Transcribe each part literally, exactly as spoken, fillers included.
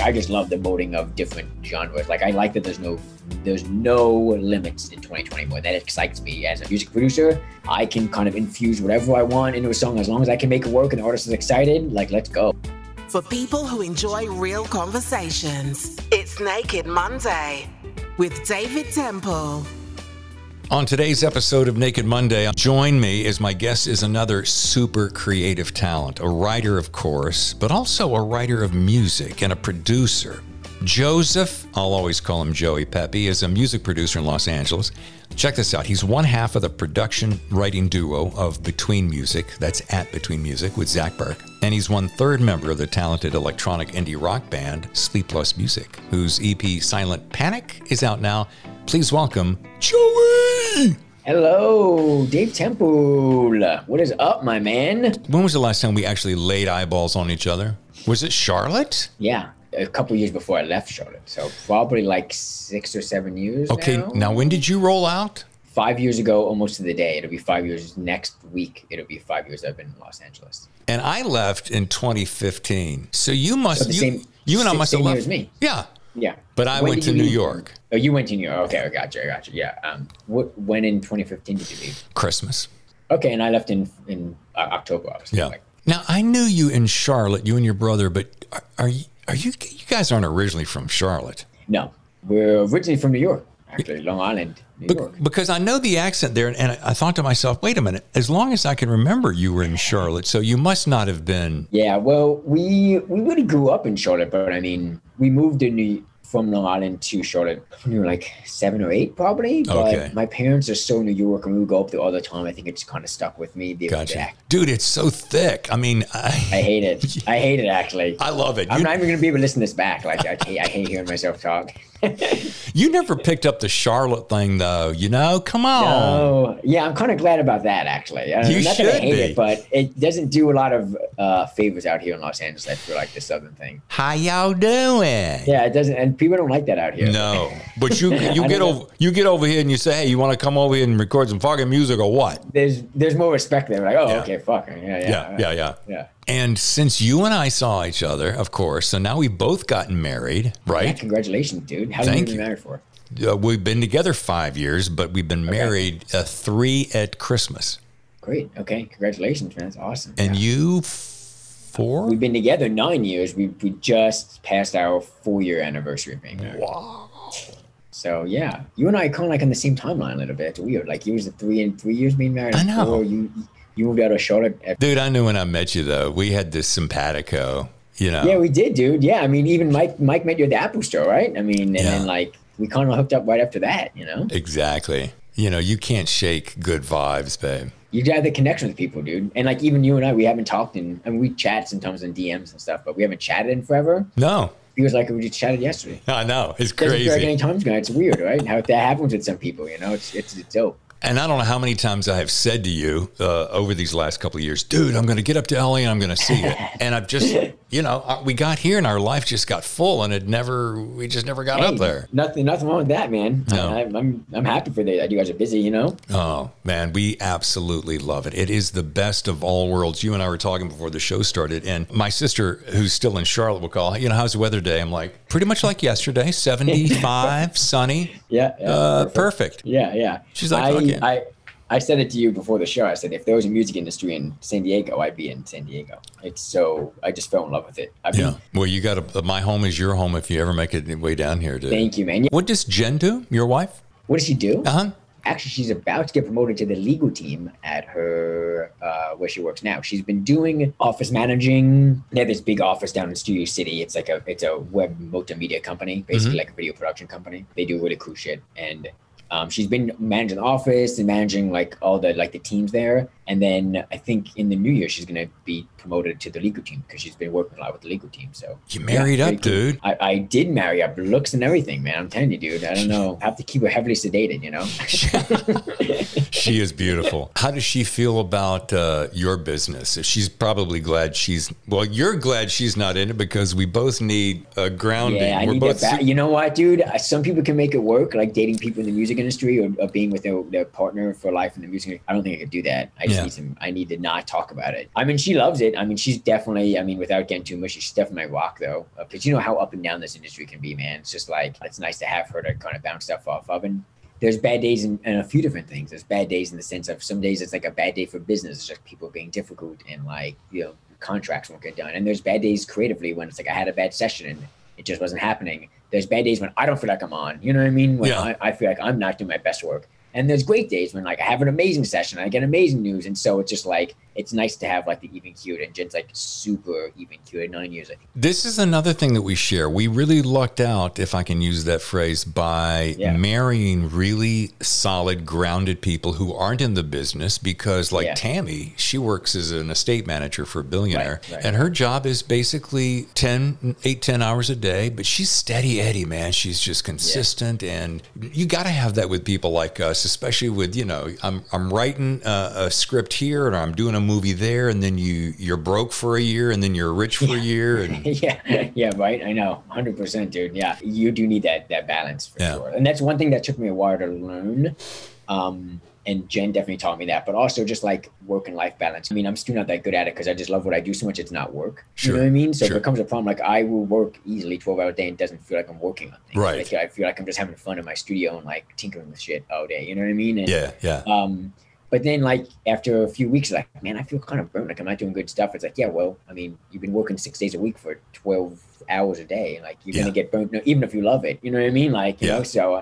I just love the molding of different genres. Like I like that there's no there's no limits in twenty twenty-one. That excites me as a music producer. I can kind of infuse whatever I want into a song as long as I can make it work and the artist is excited. Like, let's go. For people who enjoy real conversations, it's Naked Monday with David Temple. On today's episode of Naked Monday, join me as my guest is another super creative talent, a writer, of course, but also a writer of music and a producer. Joseph, I'll always call him Joey Pepe, is a music producer in Los Angeles. Check this out. He's one half of the production writing duo of Between Music, that's at Between Music with Zach Burke. And he's one third member of the talented electronic indie rock band Sleepless Music, whose E P Silent Panic is out now. Please welcome Joey! Hello, Dave Temple. What is up, my man? When was the last time we actually laid eyeballs on each other? Was it Charlotte? Yeah, a couple years before I left Charlotte. So probably like six or seven years Okay, now. now when did you roll out? Five years ago, almost to the day. It'll be five years next week. It'll be five years I've been in Los Angeles. And I left in twenty fifteen. So you must, So the you, same, you and I same, must have same left. year as me. Yeah. Yeah. But I When went did to you New leave? York. Oh, you went to New York. Okay, I got you. I got you. Yeah. Um, what? When in twenty fifteen did you leave? Christmas. Okay, and I left in in uh, October, obviously. Yeah. Like, Now I knew you in Charlotte, you and your brother, but are, are you are you you guys aren't originally from Charlotte? no, we're originally from New York, actually, Long Island, New Be- York. because I know the accent there, and I, I thought to myself, wait a minute, as long as I can remember, you were in Charlotte, so you must not have been. Yeah, well, we we really grew up in Charlotte, but I mean, we moved to New from Long Island to Charlotte when we were like seven or eight, probably. But Okay. my parents are so New York, and we would go up there all the time. I think it just kind of stuck with me. The, Gotcha, the act. dude. It's so thick. I mean, I, I hate it. I hate it, actually. I love it. I'm You, not even gonna be able to listen to this back. Like I hate, I hate hearing myself talk. you never picked up the Charlotte thing, though. You know, come on. Oh, yeah, I'm kind of glad about that, actually. I, You not that I should hate be. it, but it doesn't do a lot of uh, favors out here in Los Angeles. I feel like the Southern thing. How y'all doing? Yeah, it doesn't, and people don't like that out here. No, but you you I get don't over you get over here and you say, hey, you want to come over here and record some fucking music or what? There's there's more respect there. Like, oh, Yeah. okay, fuck, yeah, yeah, Yeah, yeah, yeah. yeah. And since you and I saw each other, of course, so now we've both gotten married, Yeah, right? congratulations, dude. How long Thank have you you. been married for? Uh, we've been together five years, but we've been married uh, three at Christmas. Great. Okay, congratulations, man. That's awesome. And Yeah. you four? We've been together nine years. We we just passed our four year anniversary of being married. Wow. So yeah, you and I are kind of like on the same timeline a little bit. It's weird. Like you was at three and three years being married. I and know. four, you you moved out of Charlotte. At, Dude, I knew when I met you, though. We had this simpatico, you know. yeah, we did, dude. Yeah, I mean, even Mike Mike met you at the Apple Store, right? I mean, and Yeah. then like we kind of hooked up right after that. You know, Exactly. You know, you can't shake good vibes, babe. you got the connection with people, dude. And like even you and I, we haven't talked in. I mean, we chat sometimes in D Ms and stuff, but we haven't chatted in forever. No, Feels like we just chatted yesterday. I know. It's Doesn't feel like any crazy. time's gone. It's weird, right? How that happens with some people, you know? It's it's, it's dope. And I don't know how many times I have said to you uh, over these last couple of years, dude, I'm going to get up to L A and I'm going to see it. And I've just, you know, uh, we got here and our life just got full and it never, we just never got Hey, up there. Nothing, nothing wrong with that, man. No. I, I'm, I'm happy for that. You guys are busy, you know. Oh, man, we absolutely love it. It is the best of all worlds. You and I were talking before the show started, and my sister, who's still in Charlotte, will call, you know, how's the weather today? I'm like, pretty much like yesterday, seventy-five, sunny. Yeah. yeah Uh, perfect. perfect. Yeah, yeah. She's like, I, fuck yeah. I, I said it to you before the show. I said if there was a music industry in San Diego, I'd be in San Diego. It's so I just fell in love with it. I mean, Yeah. Well, you got to, my home is your home if you ever make it way down here. To, thank you, man. Yeah. What does Jen do? Your wife? What does she do? Uh huh. Actually, she's about to get promoted to the legal team at her uh, where she works now. She's been doing office managing. They have this big office down in Studio City. It's like a it's a web multimedia company, basically Mm-hmm. like a video production company. They do really cool shit. And um, she's been managing the office and managing like all the like the teams there. And then I think in the new year she's gonna be promoted to the legal team because she's been working a lot with the legal team. So You married yeah, up, pretty cool. dude. I, I did marry up, looks and everything, man. I'm telling you, dude. I don't know. I have to keep her heavily sedated, you know. She is beautiful. How does she feel about uh, your business? She's probably glad she's, well, you're glad she's not in it because we both need a grounding. Yeah, I We're need both that back. You know what, dude? Some people can make it work, like dating people in the music industry or, or being with their, their partner for life in the music. I don't think I could do that. I just just Yeah. need some, I need to not talk about it. I mean, she loves it. I mean, she's definitely, I mean, without getting too mushy, she's definitely my rock though. Because you know how up and down this industry can be, man. It's just like, it's nice to have her to kind of bounce stuff off of. And there's bad days in, in a few different things. There's bad days in the sense of some days it's like a bad day for business. It's just people being difficult and like, you know, contracts won't get done. And there's bad days creatively when it's like I had a bad session and it just wasn't happening. There's bad days when I don't feel like I'm on, you know what I mean? When Yeah. I, I feel like I'm not doing my best work. And there's great days when like I have an amazing session, I get amazing news. And so it's just like, it's nice to have like the even keeled, and Jen's like super even keeled, nine years, I think. This is another thing that we share. We really lucked out, if I can use that phrase, by Yeah. marrying really solid, grounded people who aren't in the business because like Yeah. Tammy, she works as an estate manager for a billionaire. Right, right. And her job is basically ten, eight, ten hours a day, but she's steady Eddie, man. She's just consistent. And you got to have that with people like us, especially with, you know, I'm, I'm writing a, a script here or I'm doing a movie there, and then you you're broke for a year, and then you're rich for a year, and yeah, yeah, right. I know, one hundred percent, dude. Yeah, you do need that that balance for Yeah. sure, and that's one thing that took me a while to learn. Um, and Jen definitely taught me that, but also just like work and life balance. I mean, I'm still not that good at it because I just love what I do so much. It's not work. Sure, You know what I mean? So sure. it becomes a problem. Like I will work easily twelve hour a day and it doesn't feel like I'm working on things. Right. Like, I feel like I'm just having fun in my studio and like tinkering with shit all day. You know what I mean? And, yeah, yeah. Um, but then like after a few weeks, like, man, I feel kind of burnt. Like I'm not doing good stuff. It's like, yeah, well, I mean, you've been working six days a week for twelve hours a day. Like you're Yeah. going to get burnt, even if you love it. You know what I mean? Like, you Yeah. know, so,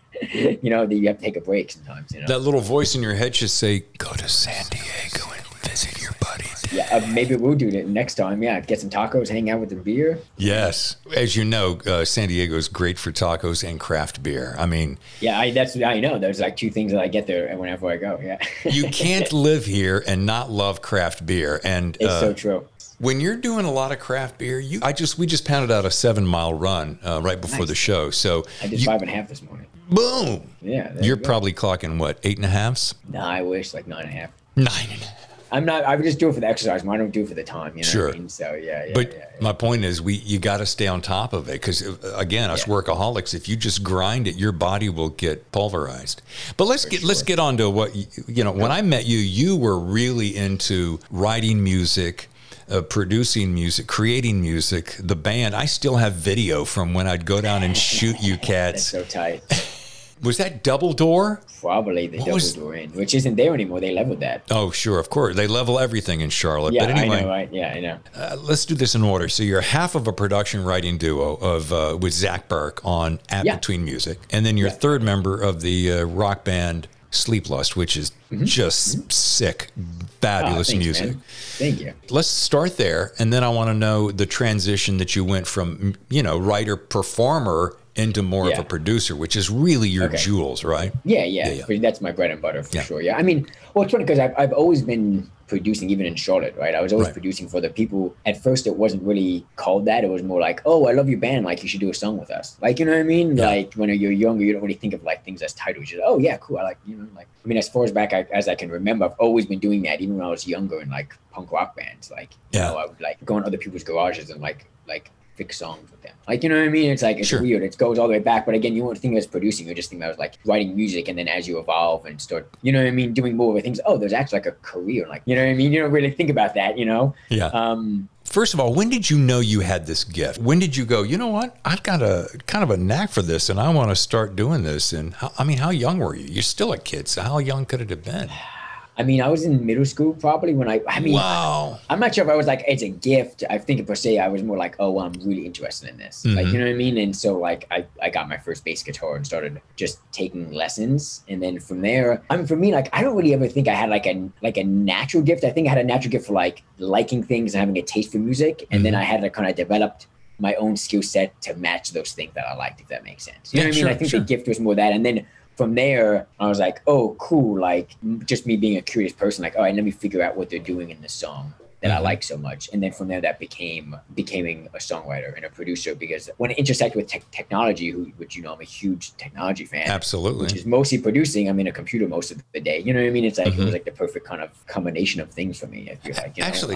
you know, you have to take a break sometimes, you know? That little voice in your head should say, go to San Diego and visit your buddy. Yeah, uh, maybe we'll do that next time. Yeah, get some tacos, hang out with the beer. Yes. As you know, uh, San Diego is great for tacos and craft beer. I mean, Yeah, I, that's I know. There's like two things that I get there whenever I go. Yeah, you can't live here and not love craft beer. And it's uh, so true. when you're doing a lot of craft beer, you I just we just pounded out a seven mile run uh, right before Nice. the show. So I did you- five and a half this morning. boom. Yeah, there You're you go. probably clocking what, eight and a halfs? Nah, I wish like nine and a half. Nine and a half. I'm not. I would just do it for the exercise. I don't do it for the time. You know Sure. what I mean? So yeah, yeah, But yeah, yeah. my point is, we you got to stay on top of it because, again, us Yeah. workaholics, if you just grind it, your body will get pulverized. But let's get let's sure. get on to what you, you know. When I met you, you were really into writing music, uh, producing music, creating music. The band. I still have video from when I'd go down and shoot you That's cats. so tight. Was that Double Door? Probably the double was- door in, which isn't there anymore. They leveled that. Oh, sure, of course. They level everything in Charlotte. Yeah, but anyway, I know, right? Yeah, I know. Uh, let's do this in order. So you're half of a production writing duo of uh, with Zach Burke on At Yeah. Between Music, and then you're Yeah. third member of the uh, rock band Sleeplust, which is just sick, fabulous Ah, thanks, music. man. Thank you. Let's start there, and then I want to know the transition that you went from, you know, writer performer into more of Yeah. a producer, which is really your Okay. jewels, right? Yeah, yeah, Yeah, yeah. But that's my bread and butter for Yeah. sure. Yeah, I mean, well, it's funny because I've I've always been producing, even in Charlotte, right? I was always Right. producing for the people. At first, it wasn't really called that. It was more like, oh, I love your band. Like, you should do a song with us. Like, you know what I mean? Yeah. Like, when you're younger, you don't really think of like things as titles. You're like, oh yeah, cool. I like, you know, like, I mean, as far as back I, as I can remember, I've always been doing that, even when I was younger in like punk rock bands. Like, you Yeah. know, I would like go in other people's garages and like like fix songs with them. Like, you know what I mean? It's like, it's Sure. weird. It goes all the way back. But again, you won't think of it as producing. You just think that was like writing music. And then as you evolve and start, you know what I mean, doing more of it, things, oh, there's actually like a career. Like, you know what I mean? You don't really think about that, you know? Yeah. Um, First of all, when did you know you had this gift? When did you go, you know what? I've got a kind of a knack for this and I want to start doing this. And how, I mean, how young were you? You're still a kid. So how young could it have been? I mean, I was in middle school probably when I, I mean, Wow. I'm not sure if I was like, it's a gift. I think per se, I was more like, oh, well, I'm really interested in this. Like, Mhm. you know what I mean? And so like, I, I got my first bass guitar and started just taking lessons. And then from there, I mean, for me, like, I don't really ever think I had like a, like a natural gift. I think I had a natural gift for like liking things and having a taste for music. And then Mhm. I had to kind of developed my own skill set to match those things that I liked, if that makes sense. You Yeah, know what I mean? sure, I think sure. the gift was more that. And then from there, I was like, oh, cool. Like, m- just me being a curious person, like, all right, let me figure out what they're doing in the song that I Mhm. like so much. And then from there, that became becoming a songwriter and a producer, because when it intersected with tech technology, who, which, you know, I'm a huge technology fan, Absolutely. which is mostly producing. I'm in a computer most of the day. You know what I mean? It's like, Mhm. it was like the perfect kind of combination of things for me, I feel like. You know? Actually, um,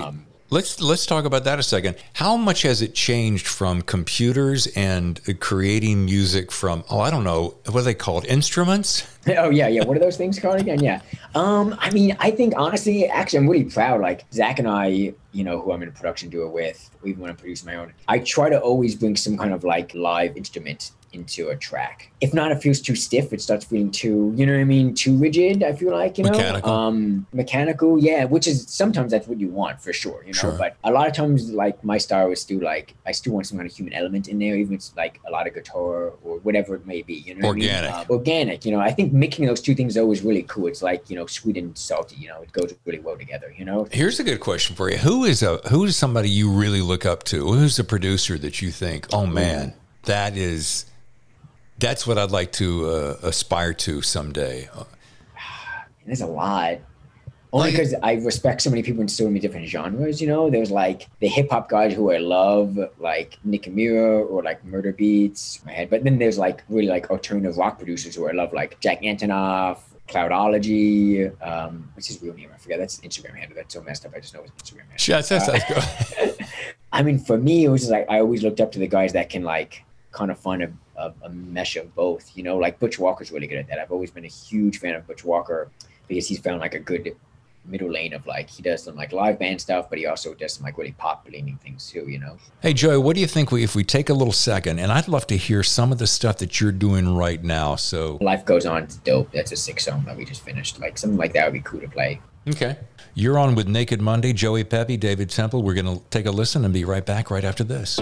Let's let's talk about that a second. How much has it changed from computers and creating music from, oh, I don't know, what are they called? Instruments? Oh, yeah, yeah. What are those things called again? Yeah. Um, I mean, I think, honestly, actually, I'm really proud. Like, Zach and I, you know, who I'm in a production duo with, even when I'm producing my own, I try to always bring some kind of, like, live instrument into a track. If not, it feels too stiff. It starts feeling too, you know what I mean, too rigid, I feel like, you know? Mechanical. Um, mechanical, yeah, which is, sometimes that's what you want, for sure, you know? Sure. But a lot of times, like, my style is still, like, I still want some kind of human element in there, even if it's, like, a lot of guitar or whatever it may be, you know what Organic. I mean? Uh, organic, you know? I think mixing those two things is always really cool. It's like, you know, sweet and salty, you know? It goes really well together, you know? Here's a good question for you. Who is a who is somebody you really look up to? Who's a producer that you think, oh, man, that is... That's what I'd like to uh, aspire to someday. There's a lot. Only because like, I respect so many people in so many different genres, you know? There's like the hip hop guys who I love, like Nick Amira or like Murder Beats. My head. But then there's like really like alternative rock producers who I love, like Jack Antonoff, Cloudology. Um, what's his real name? I forget. That's Instagram handle. That's so messed up. I just know his Instagram handle. Yes, that's, that's uh, I mean, for me, it was just like I always looked up to the guys that can like kind of find a A, a mesh of both, you know, like Butch Walker's really good at that. I've always been a huge fan of Butch Walker because he's found like a good middle lane of like, he does some like live band stuff, but he also does some like really pop leaning things too, you know? Hey, Joey, what do you think we, if we take a little second, and I'd love to hear some of the stuff that you're doing right now. So Life Goes On, it's dope. That's a sick song that we just finished. Like something like that would be cool to play. Okay. You're on with Naked Monday, Joey Pepe, David Temple. We're going to take a listen and be right back right after this.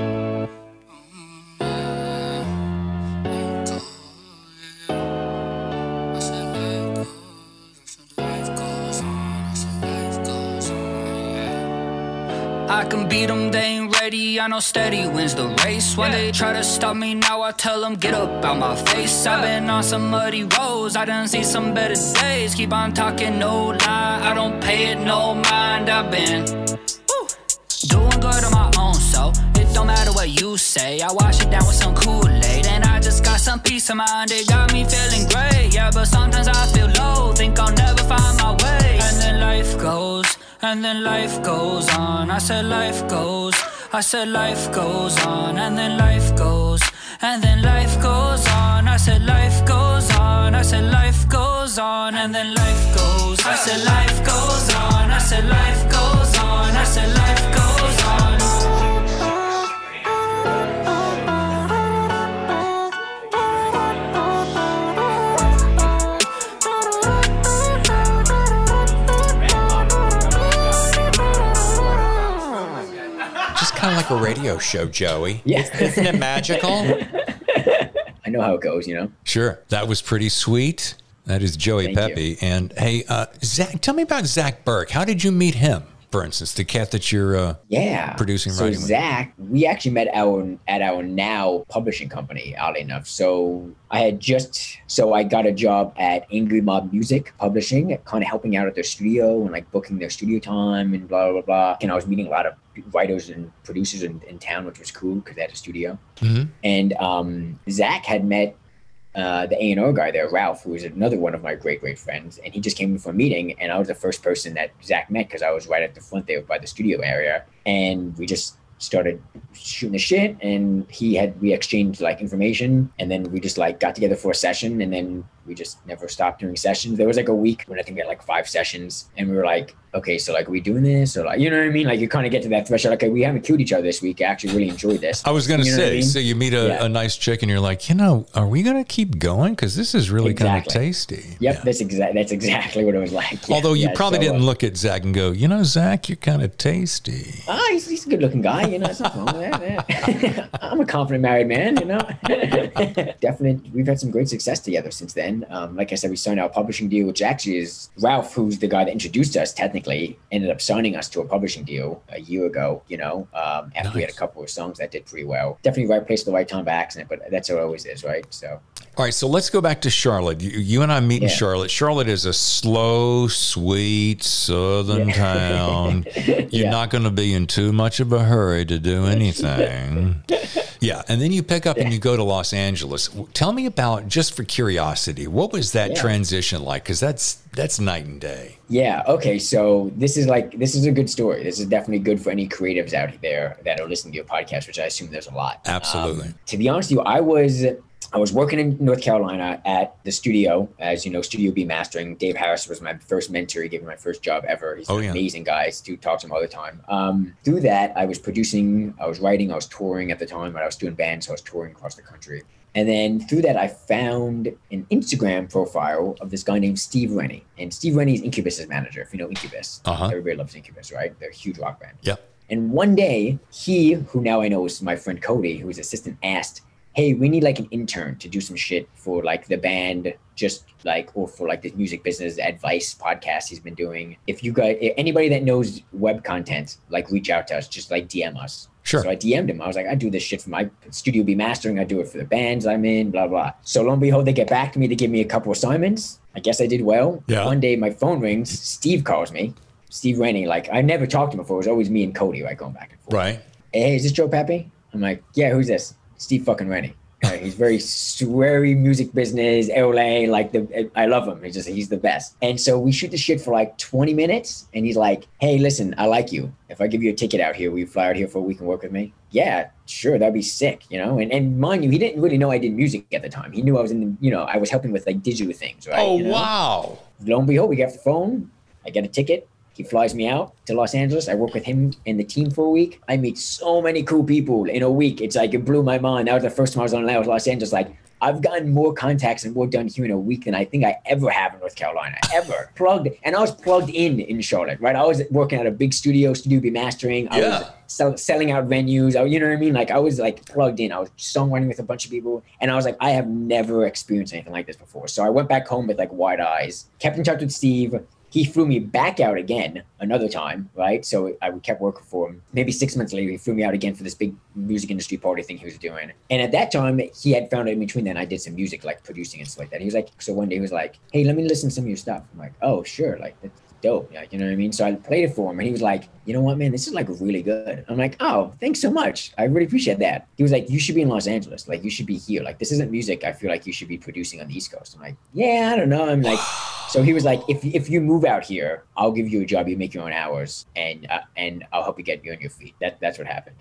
I can beat them, they ain't ready, I know steady wins the race. When they try to stop me now, I tell them get up out my face. I've been on some muddy roads, I done see some better days. Keep on talking, no lie, I don't pay it no mind. I've been woo, doing good on my own, so it don't matter what you say. I wash it down with some Kool-Aid, and I just got some peace of mind. It got me feeling great, yeah, but sometimes I feel low, think I'll never find my way. And then life goes, and then life goes on. I said life goes, I said life goes on. And then life goes, and then life goes on. I said life goes on, I said life goes on. And then life goes, I said life goes on. I said life goes on, I said life goes on. Kind of like a radio show, Joey. Yeah. Isn't it magical? I know how it goes, you know? Sure. That was pretty sweet. That is Joey Thank Pepe. you. And hey, uh, Zach, tell me about Zach Burke. How did you meet him, for instance, the cat that you're uh, yeah. producing, so writing Zach, with? We actually met our, at our now publishing company, oddly enough. So I had just, so I got a job at Angry Mob Music Publishing, kind of helping out at their studio and like booking their studio time and blah, blah, blah. And I was meeting a lot of writers and producers in, in town, which was cool because they had a studio. Mm-hmm. And um, Zach had met uh, the A and R guy there, Ralph, who was another one of my great, great friends. And he just came in for a meeting, and I was the first person that Zach met because I was right at the front there by the studio area. And we just started shooting the shit, and he had, we exchanged like information, and then we just like got together for a session, and then we just never stopped doing sessions. There was like a week when I think we had like five sessions, and we were like, okay, so like, are we doing this? Or like, you know what I mean? Like you kind of get to that threshold. Like, okay, we haven't killed each other this week. I actually really enjoyed this. I was going to you know say, I mean? So you meet a, yeah. a nice chick and you're like, you know, are we going to keep going? Because this is really exactly. kind of tasty. Yep, yeah. that's exactly that's exactly what it was like. Yeah, Although you yeah, probably so, didn't uh, look at Zach and go, you know, Zach, you're kind of tasty. Ah, he's, he's a good-looking guy. You know, there's nothing wrong with that. Yeah. I'm a confident married man. You know, definitely. We've had some great success together since then. Um, like I said, we signed our publishing deal, which actually is Ralph, who's the guy that introduced us. Technically, ended up signing us to a publishing deal a year ago. You know, um, after nice. we had a couple of songs that did pretty well. Definitely right place at the right time by accident, but that's how it always is, right? So. All right, so let's go back to Charlotte. You, you and I meet yeah. in Charlotte. Charlotte is a slow, sweet southern yeah. town. You're yeah. not going to be in too much of a hurry to do anything. Yeah. And then you pick up Yeah. and you go to Los Angeles. Tell me about, just for curiosity, what was that Yeah. transition like? Because that's that's night and day. Yeah. Okay. So this is like, this is a good story. This is definitely good for any creatives out there that are listening to your podcast, which I assume there's a lot. Absolutely. Um, to be honest with you, I was, I was working in North Carolina at the studio, as you know, Studio B Mastering. Dave Harris was my first mentor. He gave me my first job ever. He's Oh, an yeah. amazing guy. I still talk to him all the time. Um, through that, I was producing, I was writing, I was touring at the time, but I was doing bands, so I was touring across the country. And then through that, I found an Instagram profile of this guy named Steve Rennie. And Steve Rennie is Incubus's manager, if you know Incubus. Uh-huh. Everybody loves Incubus, right? They're a huge rock band. Yep. And one day, he, who now I know is my friend Cody, who was assistant, asked, hey, we need like an intern to do some shit for like the band, just like, or for like this music business advice podcast he's been doing. If you guys, if anybody that knows web content, like reach out to us, just like D M us. Sure. So I D M'd him. I was like, I do this shit for my Studio B Mastering. I do it for the bands I'm in, blah, blah. So lo and behold, they get back to me. They give me a couple assignments. I guess I did well. Yeah. One day my phone rings. Steve calls me. Steve Rennie. Like, I never talked to him before. It was always me and Cody, right, going back and forth. Right. Hey, is this Joe Pappy? I'm like, yeah, who's this? Steve fucking Rennie. Uh, he's very sweary music business, L A, like the, I love him. He's just, he's the best. And so we shoot the shit for like twenty minutes. And he's like, hey, listen, I like you. If I give you a ticket out here, will you fly out here for a week and work with me? Yeah, sure. That'd be sick, you know? And and mind you, he didn't really know I did music at the time. He knew I was in the, you know, I was helping with like digital things, right? Oh, you know? wow. Lo and behold, we get the phone. I get a ticket. He flies me out to Los Angeles. I work with him and the team for a week. I meet so many cool people in a week. It's like, it blew my mind. That was the first time I was on Los Angeles. Like, I've gotten more contacts and more done here in a week than I think I ever have in North Carolina, ever. Plugged, and I was plugged in in Charlotte, right? I was working at a big studio, Studio B Mastering. I Yeah. was sell, selling out venues. I, you know what I mean? Like, I was like plugged in. I was songwriting with a bunch of people. And I was like, I have never experienced anything like this before. So I went back home with like wide eyes, kept in touch with Steve. He flew me back out again another time, right? So I kept working for him. Maybe six months later, he flew me out again for this big music industry party thing he was doing. And at that time, he had found out in between then I did some music, like producing and stuff like that. He was like, so one day he was like, hey, let me listen to some of your stuff. I'm like, oh, sure. Like, that's dope. Like, you know what I mean? So I played it for him and he was like, you know what, man, this is like really good. I'm like, oh, thanks so much. I really appreciate that. He was like, you should be in Los Angeles. Like, you should be here. Like, this isn't music. I feel like you should be producing on the East Coast. I'm like, yeah, I don't know. I'm like, so he was like, if if you move out here, I'll give you a job. You make your own hours and uh, and I'll help you get you on your feet. That That's what happened.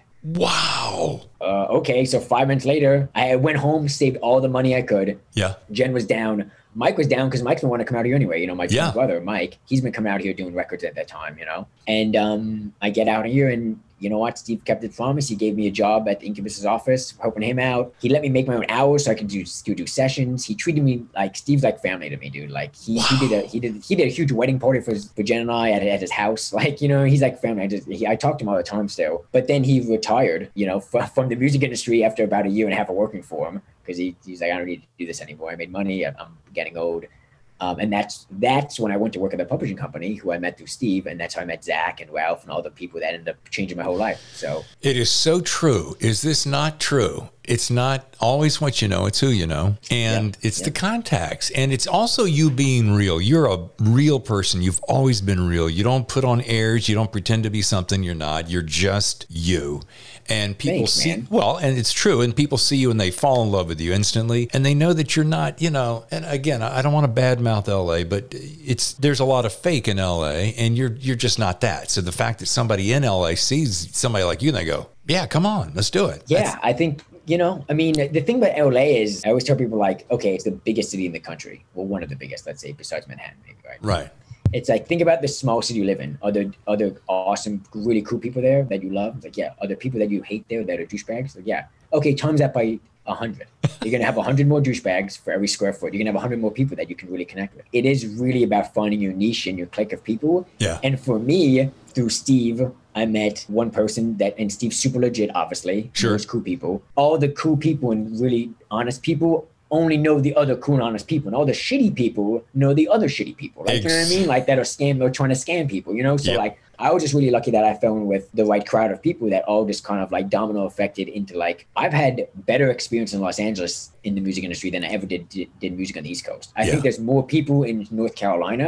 Wow. Uh, okay. So five months later, I went home, saved all the money I could. Yeah. Jen was down. Mike was down because Mike's been wanting to come out here anyway. You know, my Yeah. brother, Mike, he's been coming out here doing records at that time, you know. And um, I get out here and you know what? Steve kept his promise. He gave me a job at the Incubus's office, helping him out. He let me make my own hours so I could do do, do sessions. He treated me like Steve's like family to me, dude. Like he, wow. he did a he did he did a huge wedding party for his, for Jen and I at, at his house. Like, you know, he's like family. I just he, I talk to him all the time still. But then he retired, you know, from, from the music industry after about a year and a half of working for him because he, he's like, I don't need to do this anymore. I made money. I'm, I'm getting old. Um, and that's that's when I went to work at the publishing company, who I met through Steve, and that's how I met Zach and Ralph and all the people that ended up changing my whole life. So it is so true. Is this not true? It's not always what you know, it's who you know. And yeah, it's yeah. the contacts. And it's also you being real. You're a real person. You've always been real. You don't put on airs. You don't pretend to be something you're not. You're just you. And people Thanks, see, man. well, and it's true. And people see you and they fall in love with you instantly. And they know that you're not, you know, and again, I don't want to badmouth L A, but it's, there's a lot of fake in L A and you're, you're just not that. So the fact that somebody in L A sees somebody like you and they go, yeah, come on, let's do it. Yeah, That's, I think, you know, I mean, the thing about L A is I always tell people like, okay, it's the biggest city in the country. Well, one of the biggest, let's say, besides Manhattan, maybe, right? Right. It's like, think about the small city you live in. Are there other awesome, really cool people there that you love? It's like, yeah. Are there people that you hate there that are douchebags? Like, yeah. Okay, times that by a hundred. You're going to have a hundred more douchebags for every square foot. You're going to have a hundred more people that you can really connect with. It is really about finding your niche and your clique of people. Yeah. And for me, through Steve, I met one person that, and Steve's super legit, obviously. Sure. Most cool people. All the cool people and really honest people only know the other cool and honest people, and all the shitty people know the other shitty people. Like, Ex- you know what I mean? Like that are scam, they're trying to scam people, you know? So yep. like, I was just really lucky that I fell in with the right crowd of people that all just kind of like domino affected into like, I've had better experience in Los Angeles in the music industry than I ever did did, did music on the East Coast. I yeah. think there's more people in North Carolina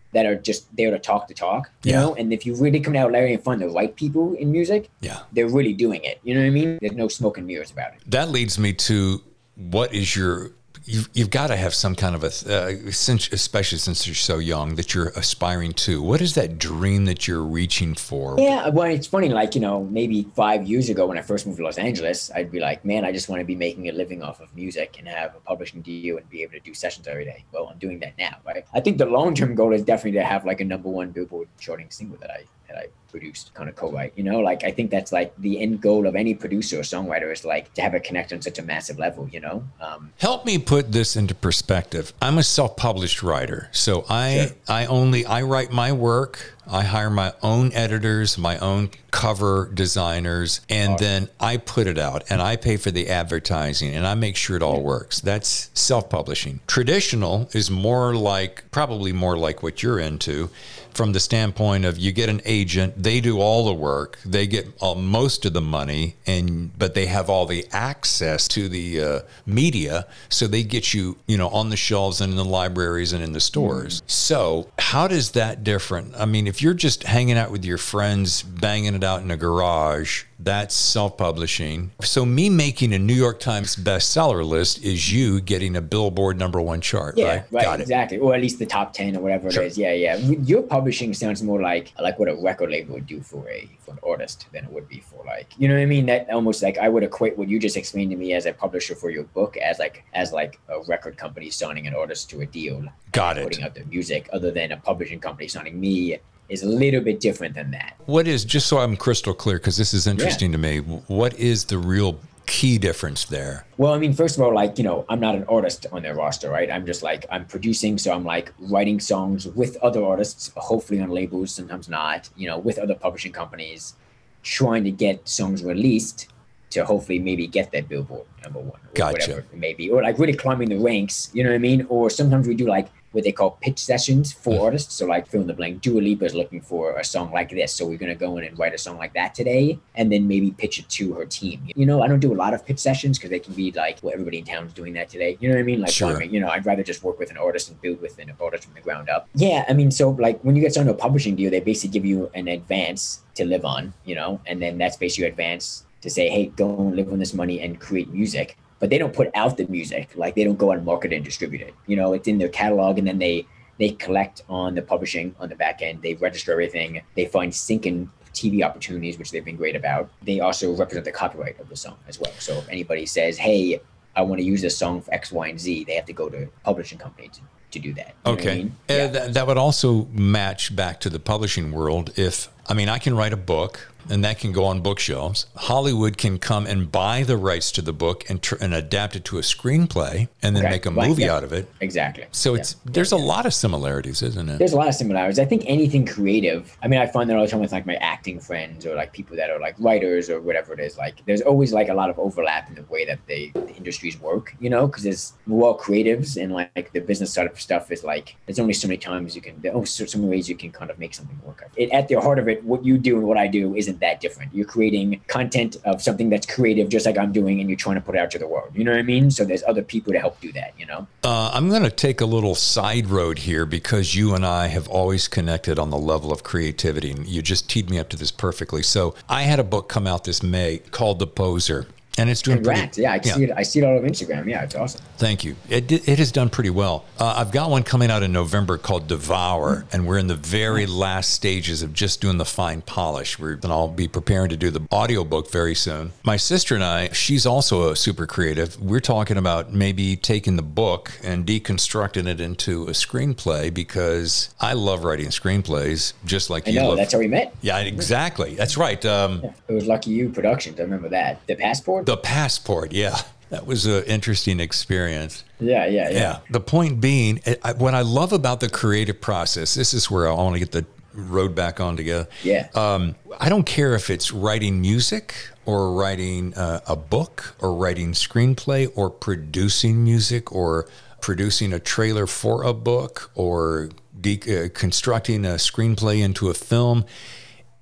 that are just there to talk the talk, you Yeah. know? And if you really come out Larry and find the right people in music, Yeah. they're really doing it. You know what I mean? There's no smoke and mirrors about it. That leads me to what is your, you've, you've got to have some kind of a, uh, since, especially since you're so young, that you're aspiring to. What is that dream that you're reaching for? Yeah, well, it's funny, like, you know, maybe five years ago when I first moved to Los Angeles, I'd be like, man, I just want to be making a living off of music and have a publishing deal and be able to do sessions every day. Well, I'm doing that now, right? I think the long-term goal is definitely to have like a number one Billboard charting single that I that I produced, kind of co-write, you know? Like, I think that's like the end goal of any producer or songwriter is like to have it connect on such a massive level, you know? Um, Help me put this into perspective. I'm a self-published writer, so I Sure. I only I write my work. I hire my own editors, my own cover designers, and then I put it out and I pay for the advertising and I make sure it all works. That's self-publishing. Traditional is more like, probably more like what you're into, from the standpoint of you get an agent, they do all the work, they get all, most of the money, and but they have all the access to the uh, media, so they get you, you know, on the shelves and in the libraries and in the stores. Mm. So how does that different? I mean, if you're just hanging out with your friends, banging it out in a garage, that's self-publishing. So me making a New York Times bestseller list is you getting a Billboard number one chart, yeah, right? right, Got it. exactly. Or at least the top ten or whatever Sure. it is. Yeah, yeah. Your publishing sounds more like like what a record label would do for a for an artist than it would be for like, you know what I mean? That almost like I would equate what you just explained to me as a publisher for your book as like as like a record company signing an artist to a deal. Got and it. Putting out their music, other than a publishing company signing me, is a little bit different than that. What is, just so I'm crystal clear, because this is interesting to me, what is the real key difference there? Well, I mean, first of all, like, you know, I'm not an artist on their roster, right? I'm just like, I'm producing. So I'm like writing songs with other artists, hopefully on labels, sometimes not, you know, with other publishing companies, trying to get songs released to hopefully maybe get that Billboard number one or Gotcha. whatever it may be, or like really climbing the ranks, you know what I mean? Or sometimes we do like what they call pitch sessions for Mm. artists. So like fill in the blank, Dua Lipa is looking for a song like this. So we're going to go in and write a song like that today and then maybe pitch it to her team. You know, I don't do a lot of pitch sessions because they can be like, well, everybody in town is doing that today. You know what I mean? Like, Sure. I mean, you know, I'd rather just work with an artist and build with an artist from the ground up. Yeah. I mean, so like when you get signed to a publishing deal, they basically give you an advance to live on, you know, and then that's basically your advance to say, hey, go and live on this money and create music. But they don't put out the music. Like they don't go out and market it and distribute it. You know, it's in their catalog, and then they they collect on the publishing on the back end. They register everything. They find sync and T V opportunities, which they've been great about. They also represent the copyright of the song as well. So if anybody says, hey, I want to use this song for X, Y, and Z, they have to go to a publishing company to, to do that. You know what Okay. I mean? Uh, Yeah. that, that would also match back to the publishing world. If, I mean, I can write a book and that can go on bookshelves. Hollywood can come and buy the rights to the book and, tr- and adapt it to a screenplay and then Okay. make a Right, movie yeah. out of it. Exactly. So Yeah. it's, there's a lot of similarities, isn't it? There's a lot of similarities. I think anything creative, I mean, I find that all the time with like my acting friends or like people that are like writers or whatever it is, like there's always like a lot of overlap in the way that they, the industries work, you know, because there's, we're all creatives, and like the business side of stuff is like, there's only so many times you can, there's only so, so many ways you can kind of make something work. It, at the heart of it, what you do and what I do isn't that different. You're creating content of something that's creative, just like I'm doing, and you're trying to put it out to the world. You know what I mean? So there's other people to help do that, you know? Uh, I'm going to take a little side road here because you and I have always connected on the level of creativity, and you just teed me up to this perfectly. So I had a book come out this May called The Poser, and it's doing Congrats. pretty. Yeah, I can see it. I see it all over Instagram. Yeah, it's awesome. Thank you. It it has done pretty well. Uh, I've got one coming out in November called Devour, and we're in the very last stages of just doing the fine polish. We're, and I'll be preparing to do the audiobook very soon. My sister and I, she's also a super creative. We're talking about maybe taking the book and deconstructing it into a screenplay, because I love writing screenplays, just like I you know. love. That's how we met. Yeah, exactly. That's right. Um, Yeah, it was Lucky You Productions. I remember that. The Passport? The Passport, yeah. That was an interesting experience. yeah, yeah, yeah. Yeah. The point being, I, what I love about the creative process, this is where I want to get the road back on together. Yeah. Um, I don't care if it's writing music or writing uh, a book or writing screenplay or producing music or producing a trailer for a book or de- uh, constructing a screenplay into a film.